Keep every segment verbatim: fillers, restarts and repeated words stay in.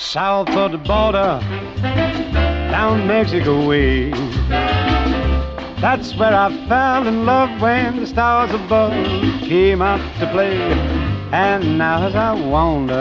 south of the border, down Mexico way. That's where I fell in love when the stars above came out to play. And now as I wander...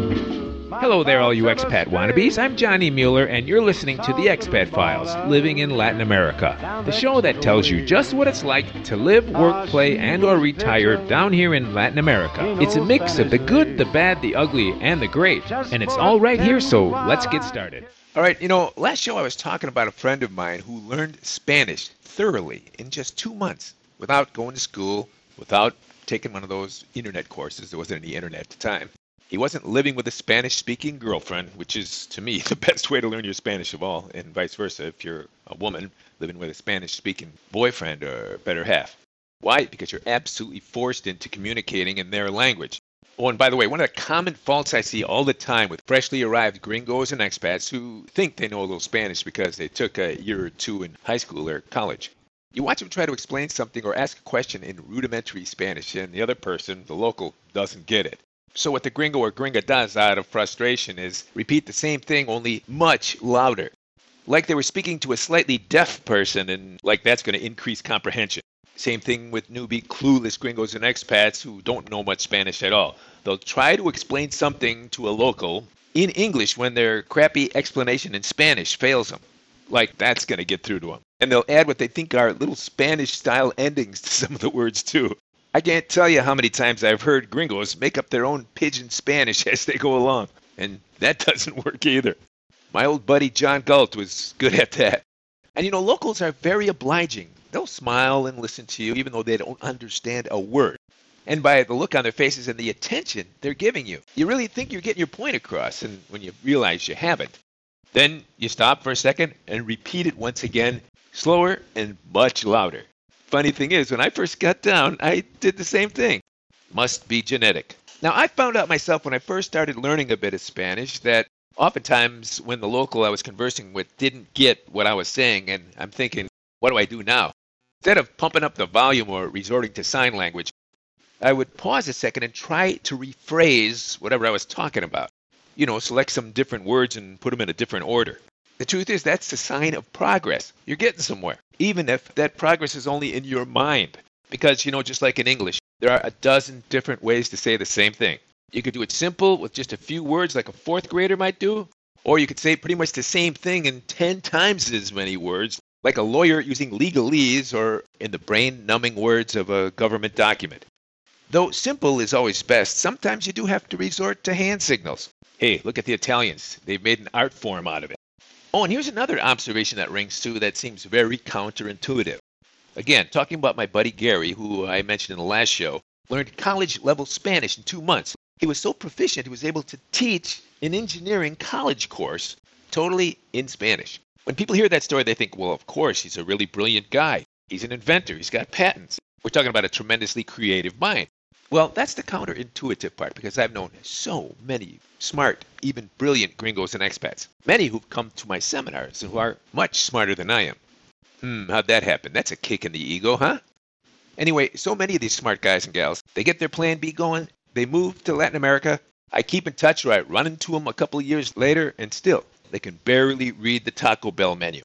Hello there, all you expat wannabes. I'm Johnny Mueller, and you're listening to The Expat Files, Living in Latin America, the show that tells you just what it's like to live, work, play, and or retire down here in Latin America. It's a mix of the good, the bad, the ugly, and the great, and it's all right here, so let's get started. All right, you know, last show I was talking about a friend of mine who learned Spanish thoroughly in just two months without going to school, without taking one of those internet courses. There wasn't any internet at the time. He wasn't living with a Spanish-speaking girlfriend, which is, to me, the best way to learn your Spanish of all, and vice versa if you're a woman living with a Spanish-speaking boyfriend or better half. Why? Because you're absolutely forced into communicating in their language. Oh, and by the way, one of the common faults I see all the time with freshly arrived gringos and expats who think they know a little Spanish because they took a year or two in high school or college. You watch them try to explain something or ask a question in rudimentary Spanish, and the other person, the local, doesn't get it. So what the gringo or gringa does out of frustration is repeat the same thing, only much louder. Like they were speaking to a slightly deaf person, and like that's going to increase comprehension. Same thing with newbie, clueless gringos and expats who don't know much Spanish at all. They'll try to explain something to a local in English when their crappy explanation in Spanish fails them. Like that's going to get through to them. And they'll add what they think are little Spanish-style endings to some of the words, too. I can't tell you how many times I've heard gringos make up their own pidgin Spanish as they go along, and that doesn't work either. My old buddy John Galt was good at that. And you know, locals are very obliging. They'll smile and listen to you even though they don't understand a word. And by the look on their faces and the attention they're giving you, you really think you're getting your point across, and when you realize you haven't. Then you stop for a second and repeat it once again, slower and much louder. Funny thing is, when I first got down, I did the same thing. Must be genetic. Now, I found out myself when I first started learning a bit of Spanish that oftentimes when the local I was conversing with didn't get what I was saying, and I'm thinking, what do I do now? Instead of pumping up the volume or resorting to sign language, I would pause a second and try to rephrase whatever I was talking about. You know, select some different words and put them in a different order. The truth is, that's a sign of progress. You're getting somewhere, even if that progress is only in your mind. Because, you know, just like in English, there are a dozen different ways to say the same thing. You could do it simple with just a few words like a fourth grader might do, or you could say pretty much the same thing in ten times as many words, like a lawyer using legalese or in the brain-numbing words of a government document. Though simple is always best, sometimes you do have to resort to hand signals. Hey, look at the Italians. They've made an art form out of it. Oh, and here's another observation that rings true that seems very counterintuitive. Again, talking about my buddy Gary, who I mentioned in the last show, learned college-level Spanish in two months. He was so proficient he was able to teach an engineering college course totally in Spanish. When people hear that story, they think, well, of course, he's a really brilliant guy. He's an inventor. He's got patents. We're talking about a tremendously creative mind. Well, that's the counterintuitive part, because I've known so many smart, even brilliant gringos and expats. Many who've come to my seminars and who are much smarter than I am. Hmm, how'd that happen? That's a kick in the ego, huh? Anyway, so many of these smart guys and gals, they get their plan B going, they move to Latin America. I keep in touch or I run into them a couple of years later, and still, they can barely read the Taco Bell menu.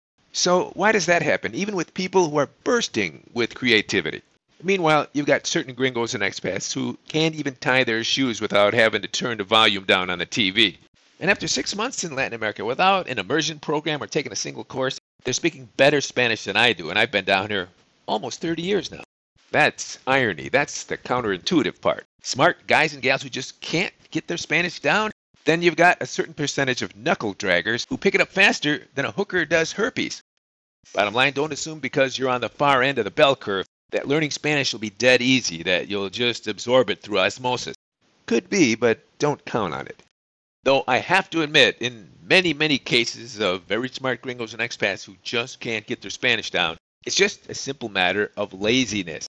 So why does that happen, even with people who are bursting with creativity? Meanwhile, you've got certain gringos and expats who can't even tie their shoes without having to turn the volume down on the T V. And after six months in Latin America without an immersion program or taking a single course, they're speaking better Spanish than I do, and I've been down here almost thirty years now. That's irony. That's the counterintuitive part. Smart guys and gals who just can't get their Spanish down. Then you've got a certain percentage of knuckle draggers who pick it up faster than a hooker does herpes. Bottom line, don't assume because you're on the far end of the bell curve that learning Spanish will be dead easy, that you'll just absorb it through osmosis. Could be, but don't count on it. Though I have to admit, in many, many cases of very smart gringos and expats who just can't get their Spanish down, it's just a simple matter of laziness.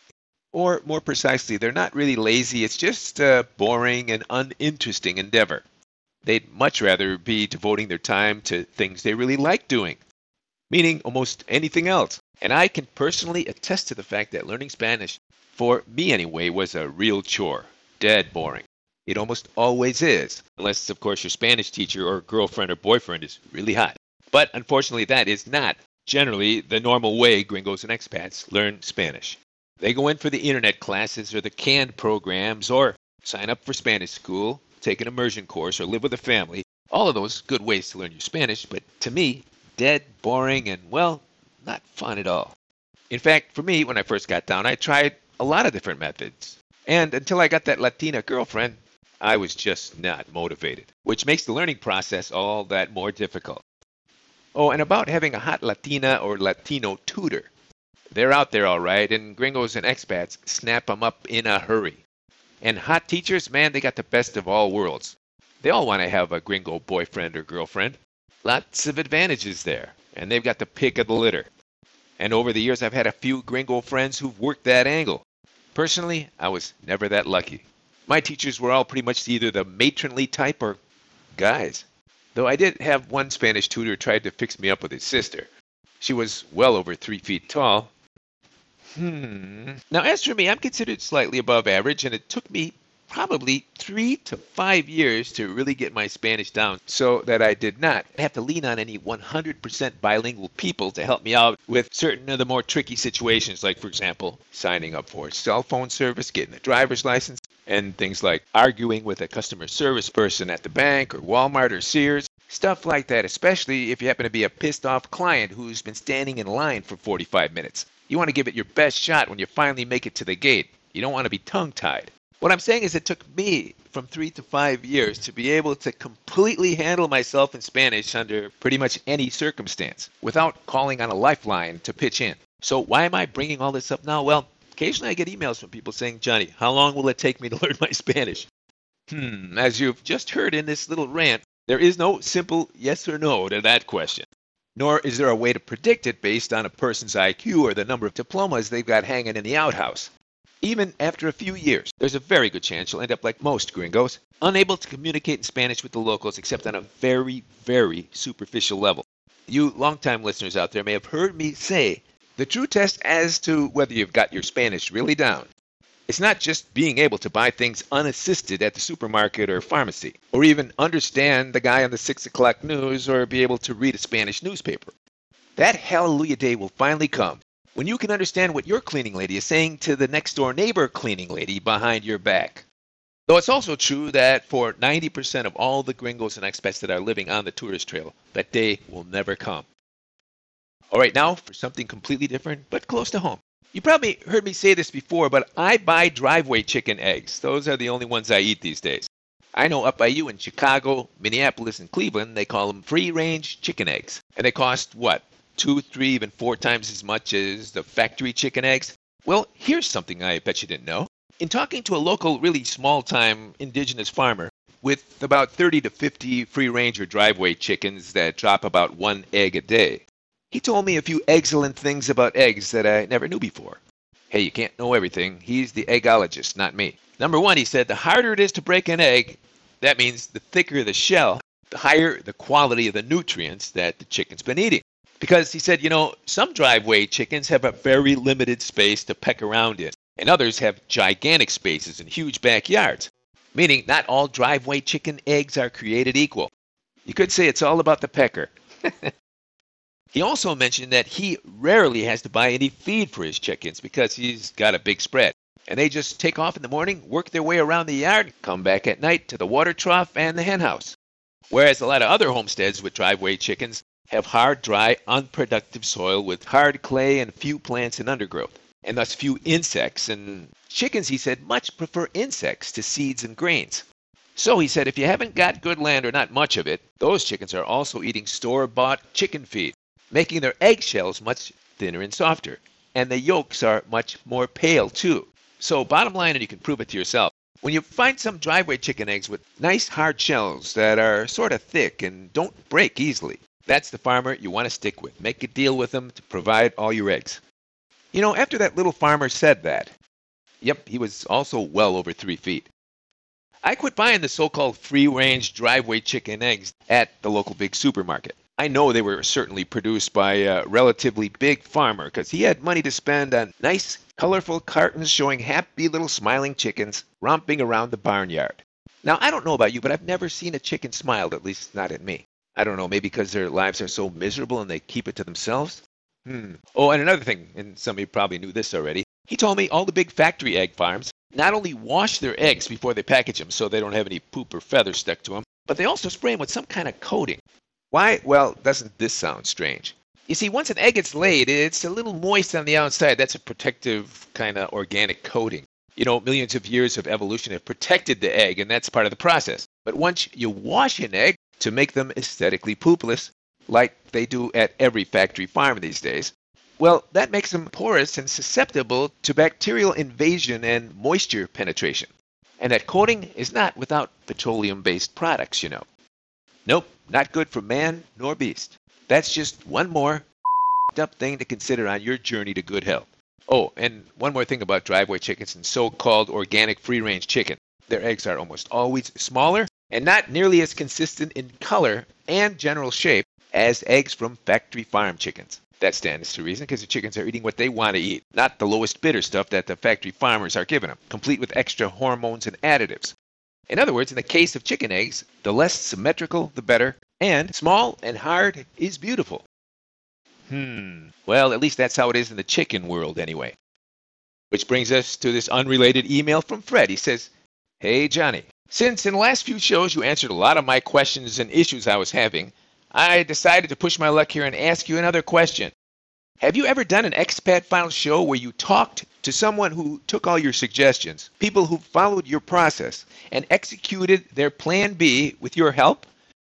Or more precisely, they're not really lazy, it's just a boring and uninteresting endeavor. They'd much rather be devoting their time to things they really like doing, meaning almost anything else. And I can personally attest to the fact that learning Spanish, for me anyway, was a real chore. Dead boring. It almost always is, unless, of course, your Spanish teacher or girlfriend or boyfriend is really hot. But unfortunately, that is not generally the normal way gringos and expats learn Spanish. They go in for the internet classes or the canned programs or sign up for Spanish school, take an immersion course, or live with a family. All of those good ways to learn your Spanish, but to me, dead, boring, and, well, not fun at all. In fact, for me, when I first got down, I tried a lot of different methods. And until I got that Latina girlfriend, I was just not motivated, which makes the learning process all that more difficult. Oh, and about having a hot Latina or Latino tutor. They're out there all right, and gringos and expats snap them up in a hurry. And hot teachers, man, they got the best of all worlds. They all want to have a gringo boyfriend or girlfriend. Lots of advantages there, and they've got the pick of the litter. And over the years, I've had a few gringo friends who've worked that angle. Personally, I was never that lucky. My teachers were all pretty much either the matronly type or guys. Though I did have one Spanish tutor try to fix me up with his sister. She was well over three feet tall. Hmm. Now, as for me, I'm considered slightly above average, and it took me probably three to five years to really get my Spanish down so that I did not have to lean on any one hundred percent bilingual people to help me out with certain of the more tricky situations, like, for example, signing up for cell phone service, getting a driver's license, and things like arguing with a customer service person at the bank or Walmart or Sears. Stuff like that, especially if you happen to be a pissed off client who's been standing in line for forty-five minutes. You want to give it your best shot when you finally make it to the gate. You don't want to be tongue-tied. What I'm saying is it took me from three to five years to be able to completely handle myself in Spanish under pretty much any circumstance without calling on a lifeline to pitch in. So why am I bringing all this up now? Well, occasionally I get emails from people saying, Johnny, how long will it take me to learn my Spanish? Hmm, as you've just heard in this little rant, there is no simple yes or no to that question. Nor is there a way to predict it based on a person's I Q or the number of diplomas they've got hanging in the outhouse. Even after a few years, there's a very good chance you'll end up like most gringos, unable to communicate in Spanish with the locals except on a very, very superficial level. You longtime listeners out there may have heard me say the true test as to whether you've got your Spanish really down. It's not just being able to buy things unassisted at the supermarket or pharmacy, or even understand the guy on the six o'clock news or be able to read a Spanish newspaper. That hallelujah day will finally come when you can understand what your cleaning lady is saying to the next door neighbor cleaning lady behind your back. Though it's also true that for ninety percent of all the gringos and expats that are living on the tourist trail, that day will never come. All right, now for something completely different, but close to home. You probably heard me say this before, but I buy driveway chicken eggs. Those are the only ones I eat these days. I know up by you in Chicago, Minneapolis, and Cleveland, they call them free-range chicken eggs. And they cost, what, two, three, even four times as much as the factory chicken eggs? Well, here's something I bet you didn't know. In talking to a local, really small-time indigenous farmer with about thirty to fifty free-range or driveway chickens that drop about one egg a day, he told me a few excellent things about eggs that I never knew before. Hey, you can't know everything. He's the eggologist, not me. Number one, he said, the harder it is to break an egg, that means the thicker the shell, the higher the quality of the nutrients that the chicken's been eating. Because he said, you know, some driveway chickens have a very limited space to peck around in, and others have gigantic spaces and huge backyards, meaning not all driveway chicken eggs are created equal. You could say it's all about the pecker. He also mentioned that he rarely has to buy any feed for his chickens because he's got a big spread. And they just take off in the morning, work their way around the yard, come back at night to the water trough and the hen house. Whereas a lot of other homesteads with driveway chickens have hard, dry, unproductive soil with hard clay and few plants and undergrowth, and thus few insects. And chickens, he said, much prefer insects to seeds and grains. So he said if you haven't got good land or not much of it, those chickens are also eating store-bought chicken feed, making their eggshells much thinner and softer. And the yolks are much more pale, too. So bottom line, and you can prove it to yourself, when you find some driveway chicken eggs with nice hard shells that are sort of thick and don't break easily, that's the farmer you want to stick with. Make a deal with them to provide all your eggs. You know, after that little farmer said that, yep, he was also well over three feet. I quit buying the so-called free-range driveway chicken eggs at the local big supermarket. I know they were certainly produced by a relatively big farmer because he had money to spend on nice, colorful cartons showing happy little smiling chickens romping around the barnyard. Now, I don't know about you, but I've never seen a chicken smile, at least not at me. I don't know, maybe because their lives are so miserable and they keep it to themselves? Hmm. Oh, and another thing, and some of you probably knew this already, he told me all the big factory egg farms not only wash their eggs before they package them so they don't have any poop or feathers stuck to them, but they also spray them with some kind of coating. Why? Well, doesn't this sound strange? You see, once an egg gets laid, it's a little moist on the outside. That's a protective kind of organic coating. You know, millions of years of evolution have protected the egg, and that's part of the process. But once you wash an egg to make them aesthetically poopless, like they do at every factory farm these days, well, that makes them porous and susceptible to bacterial invasion and moisture penetration. And that coating is not without petroleum-based products, you know. Nope, not good for man nor beast. That's just one more up thing to consider on your journey to good health. Oh, and one more thing about driveway chickens and so-called organic free-range chicken. Their eggs are almost always smaller and not nearly as consistent in color and general shape as eggs from factory farm chickens. That stands to reason because the chickens are eating what they want to eat, not the lowest bidder stuff that the factory farmers are giving them, complete with extra hormones and additives. In other words, in the case of chicken eggs, the less symmetrical, the better, and small and hard is beautiful. Hmm. Well, at least that's how it is in the chicken world anyway. Which brings us to this unrelated email from Fred. He says, "Hey, Johnny, since in the last few shows you answered a lot of my questions and issues I was having, I decided to push my luck here and ask you another question. Have you ever done an Expat Files show where you talked to someone who took all your suggestions, people who followed your process, and executed their plan B with your help?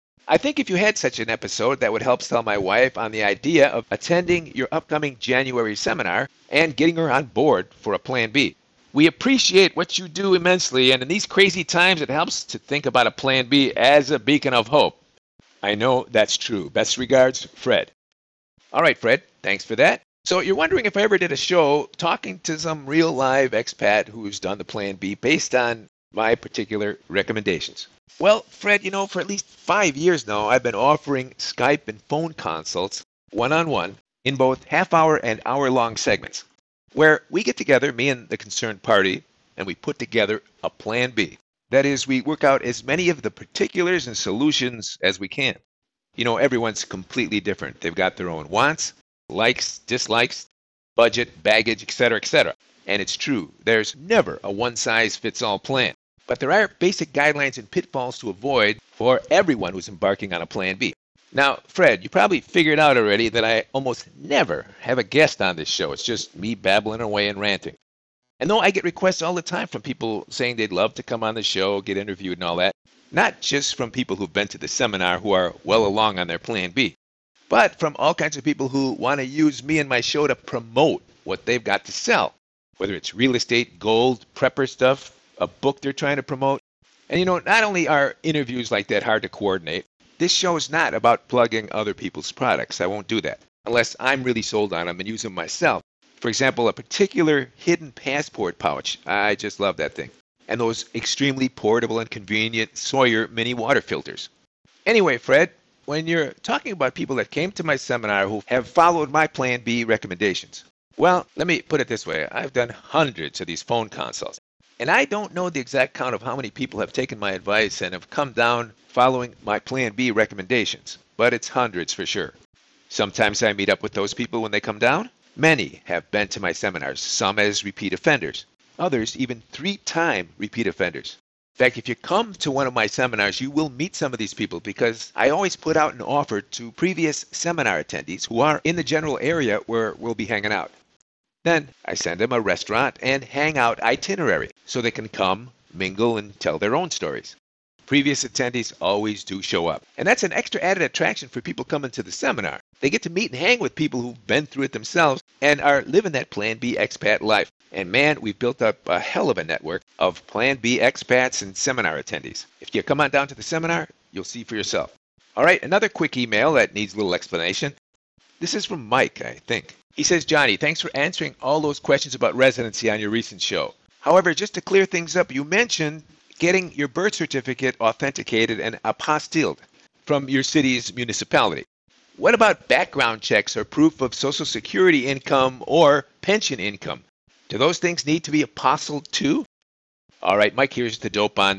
I think if you had such an episode, that would help sell my wife on the idea of attending your upcoming January seminar and getting her on board for a plan B. We appreciate what you do immensely, and in these crazy times, it helps to think about a plan B as a beacon of hope. I know that's true. Best regards, Fred." All right, Fred, thanks for that. So you're wondering if I ever did a show talking to some real live expat who's done the plan B based on my particular recommendations. Well, Fred, you know, for at least five years now, I've been offering Skype and phone consults one-on-one in both half-hour and hour-long segments, where we get together, me and the concerned party, and we put together a plan B. That is, we work out as many of the particulars and solutions as we can. You know, everyone's completely different. They've got their own wants, likes, dislikes, budget, baggage, et cetera, et cetera. And it's true, there's never a one-size-fits-all plan. But there are basic guidelines and pitfalls to avoid for everyone who's embarking on a plan B. Now, Fred, you probably figured out already that I almost never have a guest on this show. It's just me babbling away and ranting. And though I get requests all the time from people saying they'd love to come on the show, get interviewed and all that, not just from people who've been to the seminar who are well along on their plan B, but from all kinds of people who want to use me and my show to promote what they've got to sell, whether it's real estate, gold, prepper stuff, a book they're trying to promote. And you know, not only are interviews like that hard to coordinate, this show is not about plugging other people's products. I won't do that unless I'm really sold on them and use them myself. For example, a particular hidden passport pouch. I just love that thing. And those extremely portable and convenient Sawyer mini water filters. Anyway, Fred, when you're talking about people that came to my seminar who have followed my Plan B recommendations, well, let me put it this way. I've done hundreds of these phone consults. And I don't know the exact count of how many people have taken my advice and have come down following my Plan B recommendations, but it's hundreds for sure. Sometimes I meet up with those people when they come down. Many have been to my seminars, some as repeat offenders, others even three-time repeat offenders. In fact, if you come to one of my seminars, you will meet some of these people because I always put out an offer to previous seminar attendees who are in the general area where we'll be hanging out. Then I send them a restaurant and hangout itinerary so they can come, mingle, and tell their own stories. Previous attendees always do show up. And that's an extra added attraction for people coming to the seminar. They get to meet and hang with people who've been through it themselves and are living that Plan B expat life. And man, we've built up a hell of a network of Plan B expats and seminar attendees. If you come on down to the seminar, you'll see for yourself. All right, another quick email that needs a little explanation. This is from Mike, I think. He says, "Johnny, thanks for answering all those questions about residency on your recent show. However, just to clear things up, you mentioned getting your birth certificate authenticated and apostilled from your city's municipality. What about background checks or proof of Social Security income or pension income? Do those things need to be apostilled too?" All right, Mike, here's the dope on that.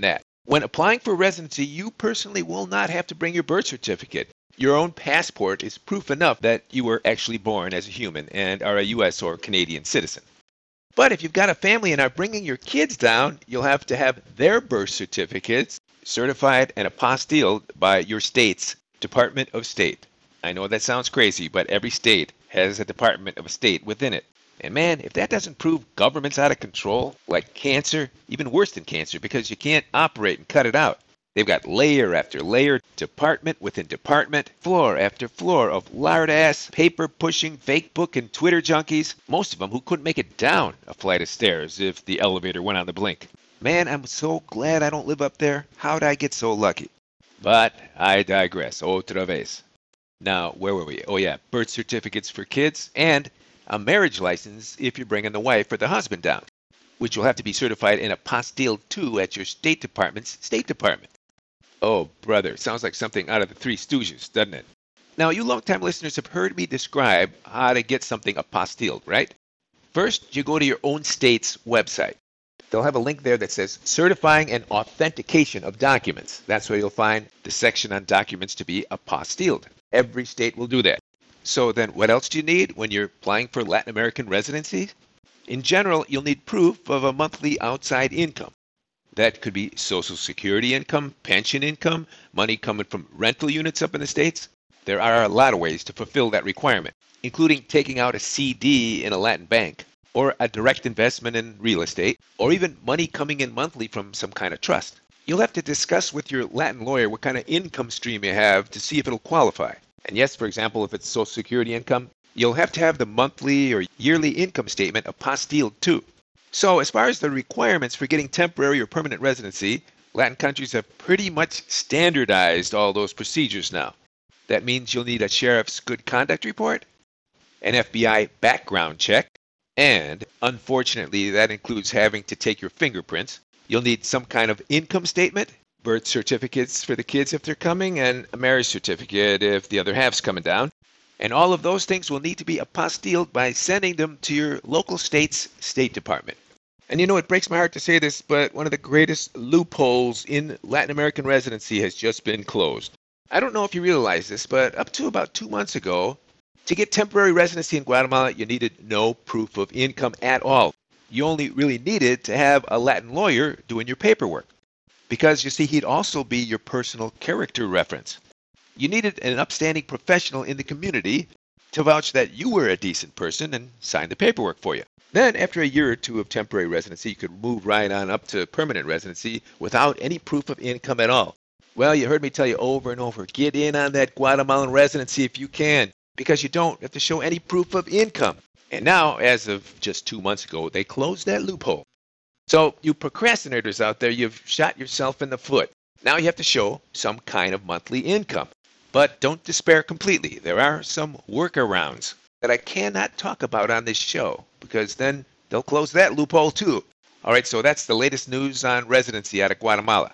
When applying for residency, you personally will not have to bring your birth certificate. Your own passport is proof enough that you were actually born as a human and are a U S or Canadian citizen. But if you've got a family and are bringing your kids down, you'll have to have their birth certificates certified and apostilled by your state's Department of State. I know that sounds crazy, but every state has a Department of State within it. And man, if that doesn't prove government's out of control, like cancer, even worse than cancer, because you can't operate and cut it out. They've got layer after layer, department within department, floor after floor of lard-ass, paper-pushing, fake book and Twitter junkies, most of them who couldn't make it down a flight of stairs if the elevator went on the blink. Man, I'm so glad I don't live up there. How'd I get so lucky? But I digress. Otra vez. Now, where were we? Oh yeah, birth certificates for kids and a marriage license if you're bringing the wife or the husband down, which will have to be certified and apostilled too at your State Department's State Department. Oh, brother, sounds like something out of the Three Stooges, doesn't it? Now, you long-time listeners have heard me describe how to get something apostilled, right? First, you go to your own state's website. They'll have a link there that says Certifying and Authentication of Documents. That's where you'll find the section on documents to be apostilled. Every state will do that. So then what else do you need when you're applying for Latin American residency? In general, you'll need proof of a monthly outside income. That could be Social Security income, pension income, money coming from rental units up in the States. There are a lot of ways to fulfill that requirement, including taking out a C D in a Latin bank, or a direct investment in real estate, or even money coming in monthly from some kind of trust. You'll have to discuss with your Latin lawyer what kind of income stream you have to see if it'll qualify. And yes, for example, if it's Social Security income, you'll have to have the monthly or yearly income statement apostilled too. So as far as the requirements for getting temporary or permanent residency, Latin countries have pretty much standardized all those procedures now. That means you'll need a sheriff's good conduct report, an F B I background check, and unfortunately that includes having to take your fingerprints. You'll need some kind of income statement, birth certificates for the kids if they're coming, and a marriage certificate if the other half's coming down. And all of those things will need to be apostilled by sending them to your local state's State Department. And you know, it breaks my heart to say this, but one of the greatest loopholes in Latin American residency has just been closed. I don't know if you realize this, but up to about two months ago, to get temporary residency in Guatemala, you needed no proof of income at all. You only really needed to have a Latin lawyer doing your paperwork. Because, you see, he'd also be your personal character reference. You needed an upstanding professional in the community to vouch that you were a decent person and sign the paperwork for you. Then, after a year or two of temporary residency, you could move right on up to permanent residency without any proof of income at all. Well, you heard me tell you over and over, get in on that Guatemalan residency if you can, because you don't have to show any proof of income. And now, as of just two months ago, they closed that loophole. So, you procrastinators out there, you've shot yourself in the foot. Now you have to show some kind of monthly income. But don't despair completely. There are some workarounds that I cannot talk about on this show, because then they'll close that loophole too. All right, so that's the latest news on residency out of Guatemala.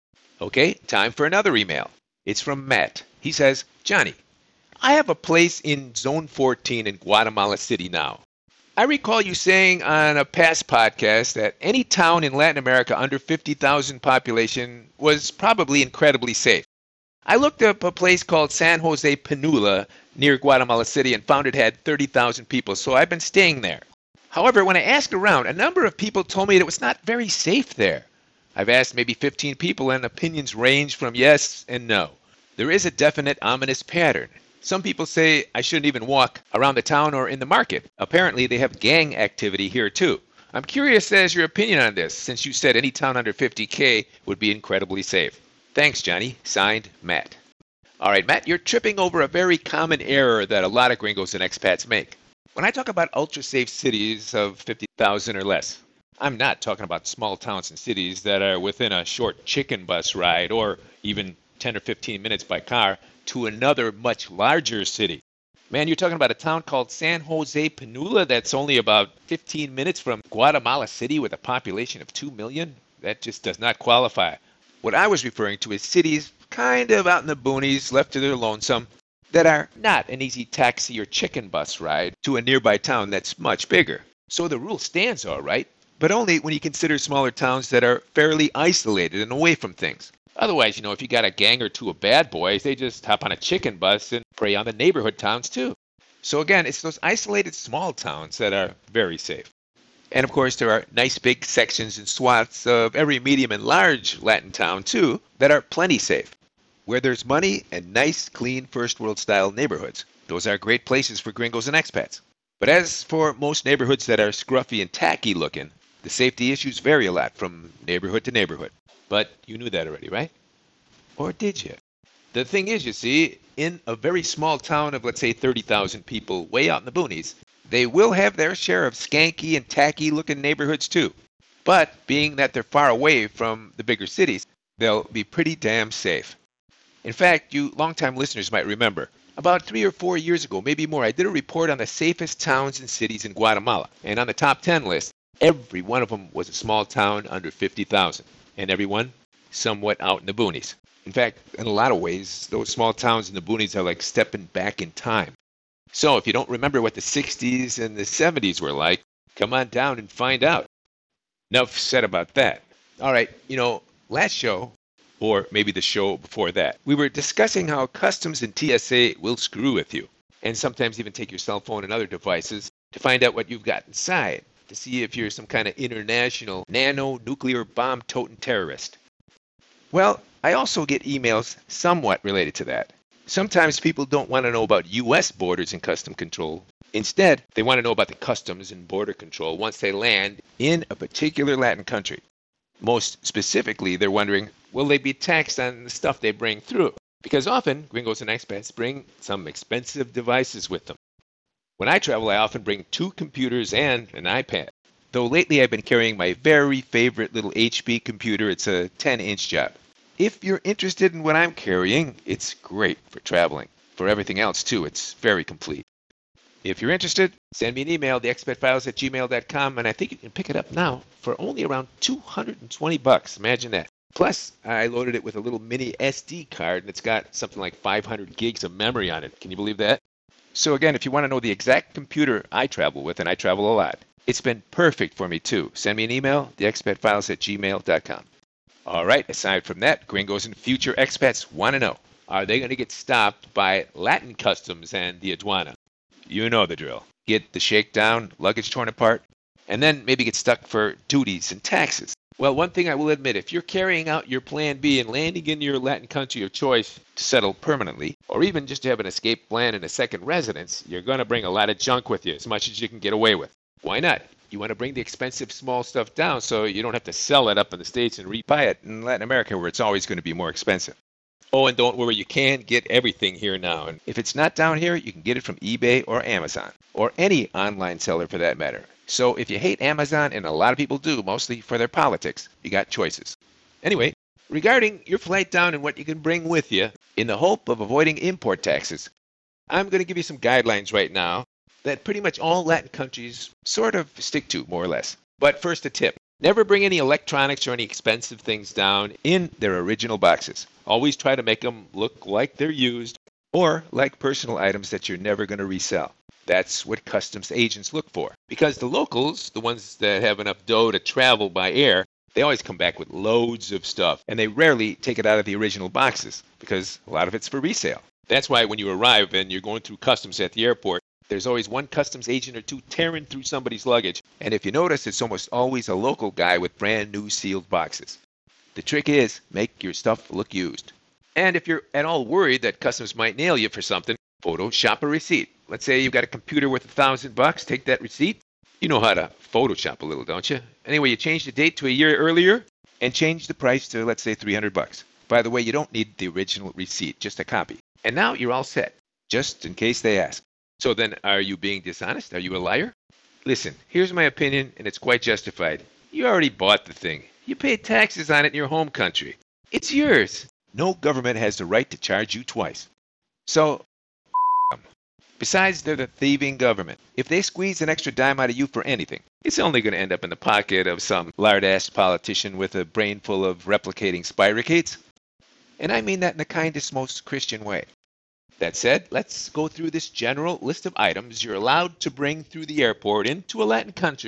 Okay, time for another email. It's from Matt. He says, Johnny, I have a place in Zone fourteen in Guatemala City now. I recall you saying on a past podcast that any town in Latin America under fifty thousand population was probably incredibly safe. I looked up a place called San Jose Pinula near Guatemala City and found it had thirty thousand people, so I've been staying there. However, when I asked around, a number of people told me that it was not very safe there. I've asked maybe fifteen people, and opinions range from yes and no. There is a definite ominous pattern. Some people say I shouldn't even walk around the town or in the market. Apparently, they have gang activity here too. I'm curious as your opinion on this, since you said any town under fifty K would be incredibly safe. Thanks, Johnny. Signed, Matt. All right, Matt, you're tripping over a very common error that a lot of gringos and expats make. When I talk about ultra-safe cities of fifty thousand or less, I'm not talking about small towns and cities that are within a short chicken bus ride or even ten or fifteen minutes by car to another much larger city. Man, you're talking about a town called San Jose Pinula that's only about fifteen minutes from Guatemala City with a population of two million? That just does not qualify. What I was referring to is cities kind of out in the boonies, left to their lonesome, that are not an easy taxi or chicken bus ride to a nearby town that's much bigger. So the rule stands all right. but only when you consider smaller towns that are fairly isolated and away from things. Otherwise, you know, if you got a gang or two of bad boys, they just hop on a chicken bus and prey on the neighborhood towns too. So again, it's those isolated small towns that are very safe. And of course, there are nice big sections and swaths of every medium and large Latin town too that are plenty safe, where there's money and nice, clean, first world style neighborhoods. Those are great places for gringos and expats. But as for most neighborhoods that are scruffy and tacky looking, the safety issues vary a lot from neighborhood to neighborhood. But you knew that already, right? Or did you? The thing is, you see, in a very small town of, let's say, thirty thousand people way out in the boonies, they will have their share of skanky and tacky looking neighborhoods too. But being that they're far away from the bigger cities, they'll be pretty damn safe. In fact, you longtime listeners might remember, about three or four years ago, maybe more, I did a report on the safest towns and cities in Guatemala. And on the top ten list, every one of them was a small town under fifty thousand. And every one somewhat out in the boonies. In fact, in a lot of ways, those small towns in the boonies are like stepping back in time. So if you don't remember what the sixties and the seventies were like, come on down and find out. Enough said about that. All right, you know, last show, or maybe the show before that, we were discussing how customs and T S A will screw with you, and sometimes even take your cell phone and other devices to find out what you've got inside, to see if you're some kind of international nano-nuclear bomb-toting terrorist. Well, I also get emails somewhat related to that. Sometimes people don't want to know about U S borders and custom control. Instead, they want to know about the customs and border control once they land in a particular Latin country. Most specifically, they're wondering, will they be taxed on the stuff they bring through? Because often, gringos and expats bring some expensive devices with them. When I travel, I often bring two computers and an iPad. Though lately I've been carrying my very favorite little H P computer. It's a ten inch job. If you're interested in what I'm carrying, it's great for traveling. For everything else, too, it's very complete. If you're interested, send me an email, the expat files at gmail dot com, and I think you can pick it up now for only around two hundred twenty bucks. Imagine that. Plus, I loaded it with a little mini S D card, and it's got something like five hundred gigs of memory on it. Can you believe that? So again, if you want to know the exact computer I travel with, and I travel a lot, it's been perfect for me, too. Send me an email, the expat files at gmail dot com. All right, aside from that, gringos and future expats want to know, are they going to get stopped by Latin customs and the aduana? You know the drill. Get the shakedown, luggage torn apart, and then maybe get stuck for duties and taxes. Well, one thing I will admit, if you're carrying out your plan B and landing in your Latin country of choice to settle permanently, or even just to have an escape plan and a second residence, you're going to bring a lot of junk with you, as much as you can get away with. Why not? You want to bring the expensive small stuff down so you don't have to sell it up in the States and rebuy it in Latin America, where it's always going to be more expensive. Oh, and don't worry, you can get everything here now. And if it's not down here, you can get it from eBay or Amazon, or any online seller for that matter. So if you hate Amazon, and a lot of people do, mostly for their politics, you got choices. Anyway, regarding your flight down and what you can bring with you, in the hope of avoiding import taxes, I'm going to give you some guidelines right now that pretty much all Latin countries sort of stick to, more or less. But first, a tip. Never bring any electronics or any expensive things down in their original boxes. Always try to make them look like they're used or like personal items that you're never going to resell. That's what customs agents look for. Because the locals, the ones that have enough dough to travel by air, they always come back with loads of stuff. And they rarely take it out of the original boxes because a lot of it's for resale. That's why when you arrive and you're going through customs at the airport, there's always one customs agent or two tearing through somebody's luggage. And if you notice, it's almost always a local guy with brand new sealed boxes. The trick is, make your stuff look used. And if you're at all worried that customs might nail you for something, Photoshop a receipt. Let's say you've got a computer worth a thousand bucks. Take that receipt. You know how to Photoshop a little, don't you? Anyway, you change the date to a year earlier and change the price to, let's say, three hundred bucks. By the way, you don't need the original receipt, just a copy. And now you're all set, just in case they ask. So then, are you being dishonest? Are you a liar? Listen, here's my opinion, and it's quite justified. You already bought the thing. You paid taxes on it in your home country. It's yours. No government has the right to charge you twice. So, them. Besides, they're the thieving government. If they squeeze an extra dime out of you for anything, it's only going to end up in the pocket of some lard-ass politician with a brain full of replicating spirochetes. And I mean that in the kindest, most Christian way. That said, let's go through this general list of items you're allowed to bring through the airport into a Latin country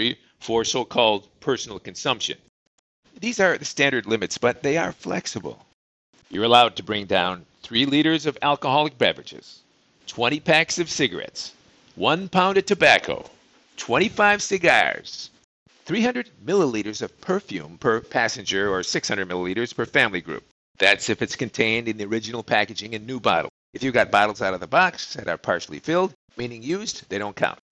for so-called personal consumption. These are the standard limits, but they are flexible. You're allowed to bring down three liters of alcoholic beverages, twenty packs of cigarettes, one pound of tobacco, twenty-five cigars, three hundred milliliters of perfume per passenger or six hundred milliliters per family group. That's if it's contained in the original packaging in new bottle. If you've got bottles out of the box that are partially filled, meaning used, they don't count.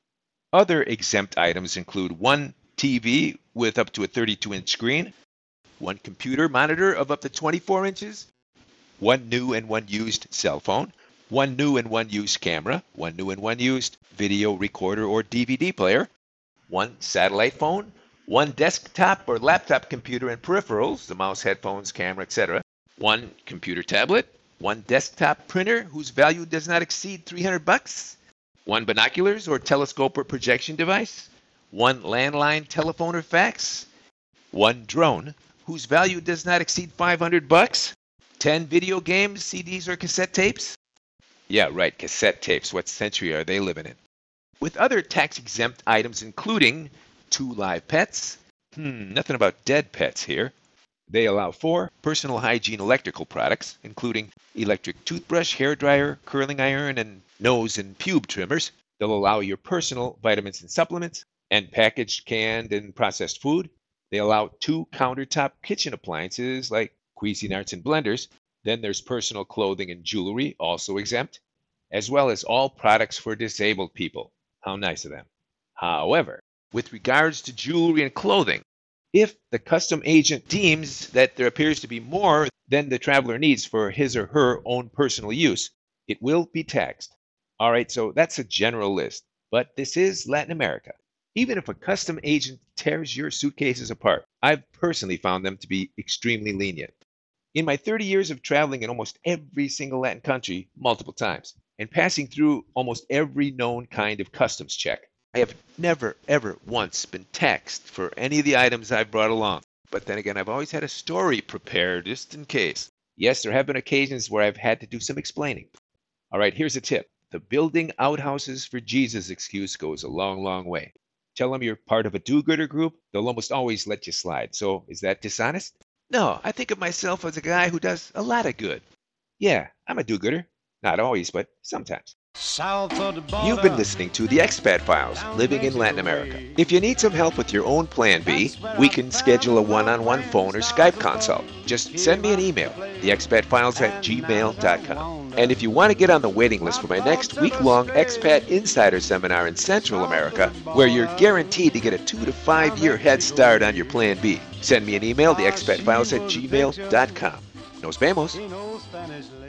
Other exempt items include one T V with up to a thirty-two inch screen, one computer monitor of up to twenty-four inches, one new and one used cell phone, one new and one used camera, one new and one used video recorder or D V D player, one satellite phone, one desktop or laptop computer and peripherals, the mouse, headphones, camera, et cetera, one computer tablet, one desktop printer whose value does not exceed three hundred bucks, one binoculars or telescope or projection device, one landline telephone or fax, one drone whose value does not exceed five hundred bucks, ten video games, C Ds or cassette tapes. Yeah, right, cassette tapes. What century are they living in? With other tax-exempt items including two live pets. Hmm, nothing about dead pets here. They allow four personal hygiene electrical products, including electric toothbrush, hairdryer, curling iron, and nose and pube trimmers. They'll allow your personal vitamins and supplements, and packaged, canned, and processed food. They allow two countertop kitchen appliances like Cuisinarts and blenders. Then there's personal clothing and jewelry, also exempt, as well as all products for disabled people. How nice of them. However, with regards to jewelry and clothing, if the custom agent deems that there appears to be more than the traveler needs for his or her own personal use, it will be taxed. All right, so that's a general list, but this is Latin America. Even if a custom agent tears your suitcases apart, I've personally found them to be extremely lenient. In my thirty years of traveling in almost every single Latin country multiple times, and passing through almost every known kind of customs check, I have never, ever once been taxed for any of the items I've brought along. But then again, I've always had a story prepared just in case. Yes, there have been occasions where I've had to do some explaining. All right, here's a tip. The building outhouses for Jesus excuse goes a long, long way. Tell them you're part of a do-gooder group, they'll almost always let you slide. So is that dishonest? No, I think of myself as a guy who does a lot of good. Yeah, I'm a do-gooder. Not always, but sometimes. South of the border. You've been listening to the Expat Files, Living in Latin America. If you need some help with your own Plan B, we can schedule a one-on-one phone or Skype consult. Just send me an email, the expat files at gmail dot com. And if you want to get on the waiting list for my next week-long Expat Insider Seminar in Central America, where you're guaranteed to get a two to five year head start on your Plan B, send me an email, the expat files at gmail dot com. Nos vemos.